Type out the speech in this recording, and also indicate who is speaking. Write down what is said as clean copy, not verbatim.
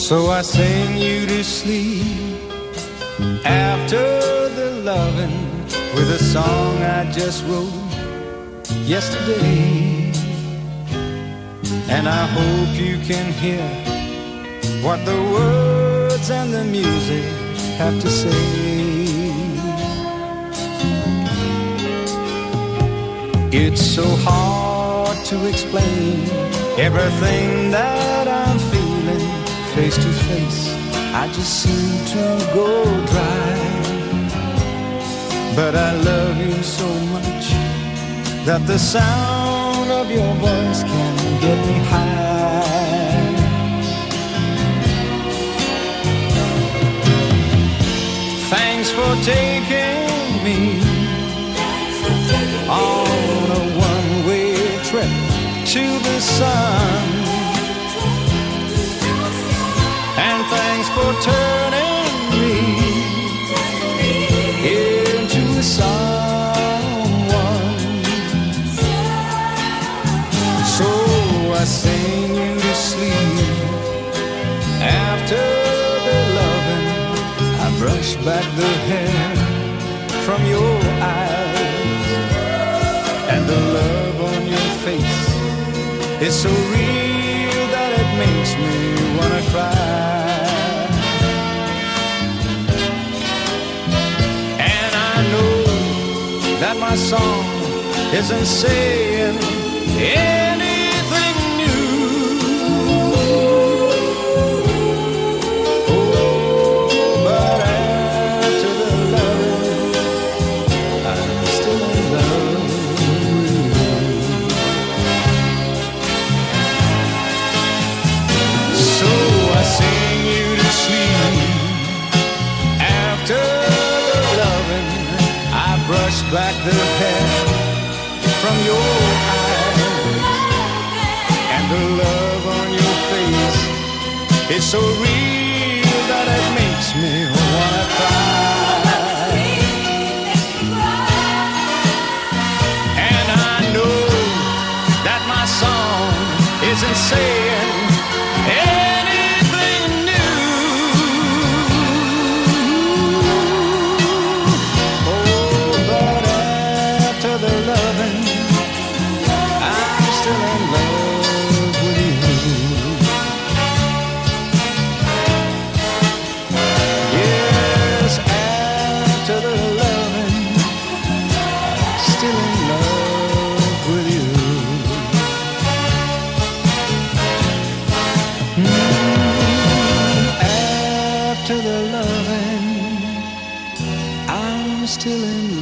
Speaker 1: So I sing you to sleep after the loving with a song I just wrote yesterday. And I hope you can hear what the words and the music have to say. It's so hard to explain everything that I'm feeling face to face. I just seem to go dry. But I love you so much that the sound of your voice can get me high. Thanks for taking me on a one-way trip to the sun. And thanks for turning me into someone. So I sing you to sleep after the loving. I brush back the hair from your eyes, and the love on your face is so real that it makes me wanna cry. And I know that my song isn't saying anything new. Oh, but after the love, I'm still in love with you. So I sing you to sleep after the loving. I brush back the hair from your eyes, and the love on your face is so real that it makes me wanna cry. And I know that my song isn't saying anything new. Oh, but after the loving, I'm still in love with you. Yes, after the loving, I'm still in love with you. After the loving, I'm still in love.